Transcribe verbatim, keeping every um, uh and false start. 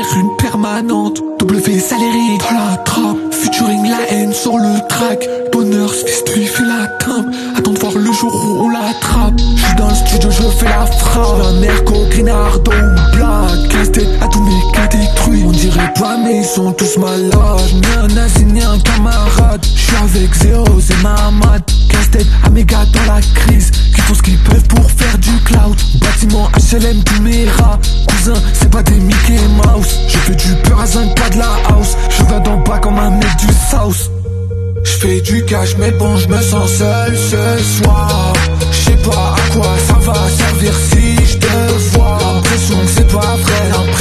R, une permanente. W Saleri dans la trappe, featuring la haine sur le track. Bonheur, ce qui fait la timbre. Attends de voir le jour où on l'attrape. J'suis dans le studio, je fais la frappe. Un Merco, Grinardo ou Black. Casse-tête à tous mes cas détruits. On dirait pas mais ils sont tous malades. Ni un nazi, ni un camarade. J'suis avec Zéo et Mahamad. Casse-tête à mes gars dans la crise, qui font ce qu'ils peuvent pour faire du cloud. Bâtiment H L M du Mera. Cousin, c'est pas des Mickey Mouse. Je fais du peur à un cas de la house. Je viens d'en bas comme un mec du South. J'fais du cash mais bon j'me sens seul ce soir. J'sais pas à quoi ça va servir si j'te vois. L'impression que c'est pas vrai.